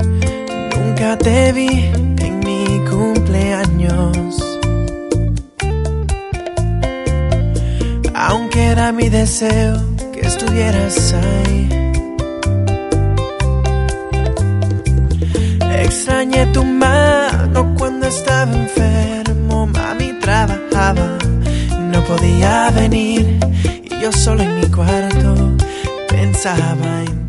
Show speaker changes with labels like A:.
A: Nunca te vi en mi cumpleaños, aunque era mi deseo que estuvieras ahí. Extrañé tu mano cuando estaba enfermo. Mami trabajaba, no podía venir, y yo solo en mi cuarto pensaba en